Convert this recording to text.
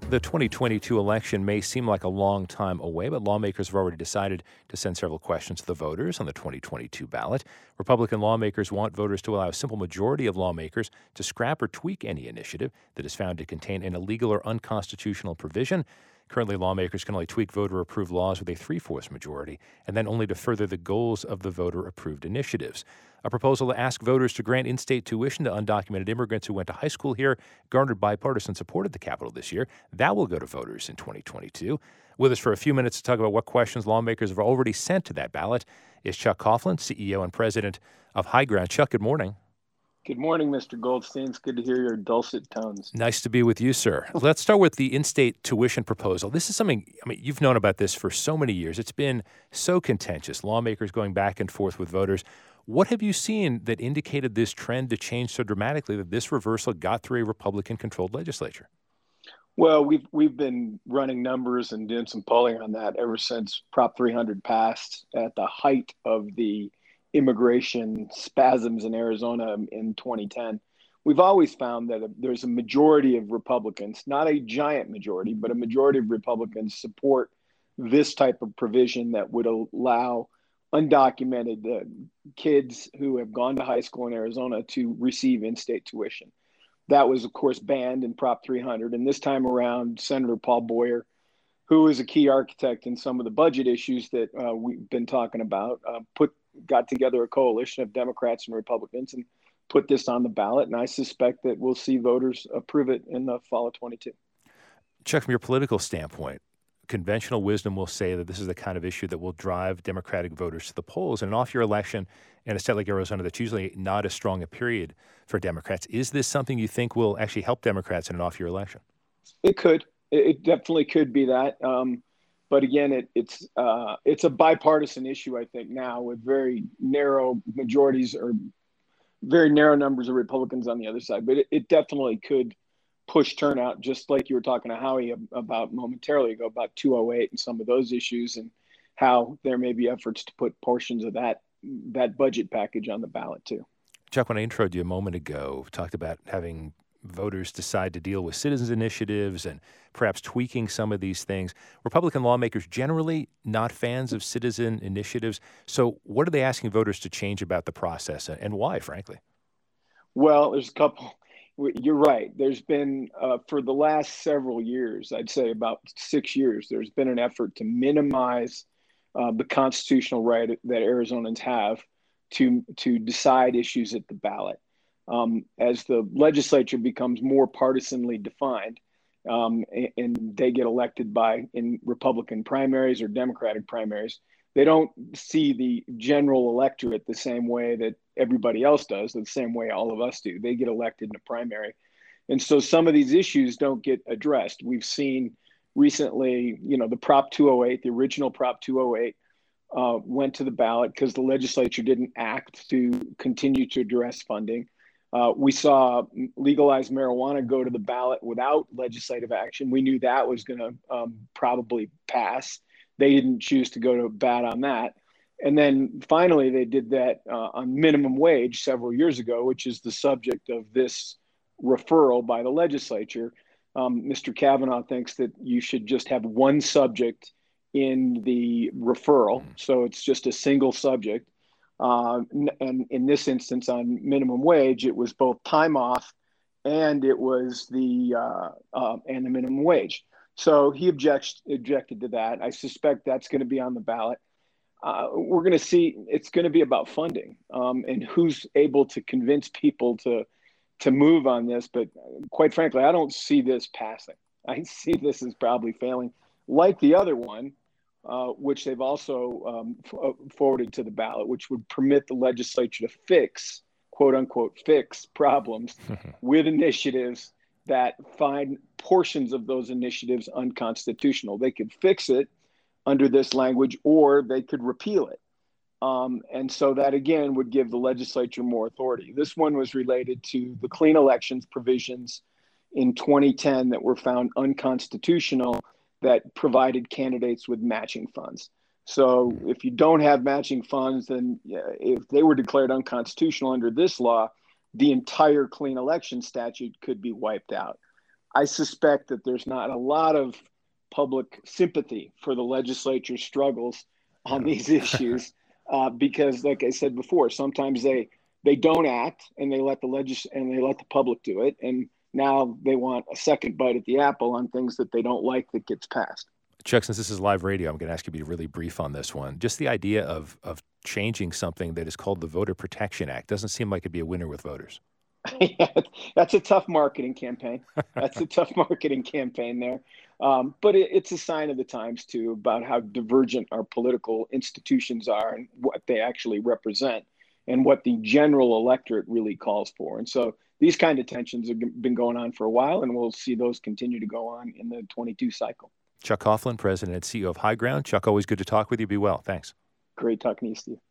The 2022 election may seem like a long time away, but lawmakers have already decided to send several questions to the voters on the 2022 ballot. Republican lawmakers want voters to allow a simple majority of lawmakers to scrap or tweak any initiative that is found to contain an illegal or unconstitutional provision. Currently, lawmakers can only tweak voter-approved laws with a three-fourths majority, and then only to further the goals of the voter-approved initiatives. A proposal to ask voters to grant in-state tuition to undocumented immigrants who went to high school here garnered bipartisan support at the Capitol this year. That will go to voters in 2022. With us for a few minutes to talk about what questions lawmakers have already sent to that ballot is Chuck Coughlin, CEO and president of High Ground. Chuck, good morning. Good morning, Mr. Goldstein. It's good to hear your dulcet tones. Nice to be with you, sir. Let's start with the in-state tuition proposal. This is something, you've known about this for so many years. It's been so contentious, lawmakers going back and forth with voters. What have you seen that indicated this trend to change so dramatically that this reversal got through a Republican-controlled legislature? Well, we've been running numbers and doing some polling on that ever since Prop 300 passed at the height of the immigration spasms in Arizona in 2010. We've always found that there's a majority of Republicans, not a giant majority, but a majority of Republicans support this type of provision that would allow undocumented kids who have gone to high school in Arizona to receive in-state tuition. That was, of course, banned in Prop 300. And this time around, Senator Paul Boyer, who is a key architect in some of the budget issues that we've been talking about, got together a coalition of Democrats and Republicans and put this on the ballot. And I suspect that we'll see voters approve it in the fall of 22. Chuck, from your political standpoint, conventional wisdom will say that this is the kind of issue that will drive Democratic voters to the polls. And an off-year election in a state like Arizona that's usually not as strong a period for Democrats, is this something you think will actually help Democrats in an off-year election? It could. It definitely could be that. But again, it's a bipartisan issue, I think, now with very narrow majorities or very narrow numbers of Republicans on the other side. But it definitely could push turnout, just like you were talking to Howie about momentarily ago, about 208 and some of those issues and how there may be efforts to put portions of that budget package on the ballot, too. Chuck, when I introed you a moment ago, talked about having voters decide to deal with citizens' initiatives and perhaps tweaking some of these things. Republican lawmakers generally not fans of citizen initiatives. So what are they asking voters to change about the process and why, frankly? Well, there's a couple. You're right. There's been, for the last several years, I'd say about 6 years, there's been an effort to minimize the constitutional right that Arizonans have to decide issues at the ballot. As the legislature becomes more partisanly defined, and they get elected in Republican primaries or Democratic primaries, they don't see the general electorate the same way that everybody else does, the same way all of us do. They get elected in a primary. And so some of these issues don't get addressed. We've seen recently, the Prop 208, the original Prop 208, went to the ballot because the legislature didn't act to continue to address funding. We saw legalized marijuana go to the ballot without legislative action. We knew that was going to probably pass. They didn't choose to go to bat on that. And then finally, they did that on minimum wage several years ago, which is the subject of this referral by the legislature. Mr. Kavanaugh thinks that you should just have one subject in the referral. So it's just a single subject. And in this instance, on minimum wage, it was both time off and it was the minimum wage. So he objected to that. I suspect that's going to be on the ballot. We're going to see it's going to be about funding and who's able to convince people to move on this. But quite frankly, I don't see this passing. I see this as probably failing, like the other one, which they've also forwarded to the ballot, which would permit the legislature to fix, quote unquote, fix problems with initiatives that find portions of those initiatives unconstitutional. They could fix it under this language, or they could repeal it. And so that, again, would give the legislature more authority. This one was related to the clean elections provisions in 2010 that were found unconstitutional that provided candidates with matching funds. So if you don't have matching funds, then if they were declared unconstitutional under this law, the entire clean election statute could be wiped out. I suspect that there's not a lot of public sympathy for the legislature's struggles on these issues because, like I said before, sometimes they don't act and they let the public do it, and now they want a second bite at the apple on things that they don't like that gets passed. Chuck, since this is live radio, I'm going to ask you to be really brief on this one. Just the idea of changing something that is called the Voter Protection Act doesn't seem like it'd be a winner with voters. Yeah, that's a tough marketing campaign. That's a tough marketing campaign there. But it's a sign of the times, too, about how divergent our political institutions are and what they actually represent and what the general electorate really calls for. And so these kind of tensions have been going on for a while, and we'll see those continue to go on in the 22 cycle. Chuck Coughlin, President and CEO of High Ground. Chuck, always good to talk with you. Be well. Thanks. Great talking to you, Steve.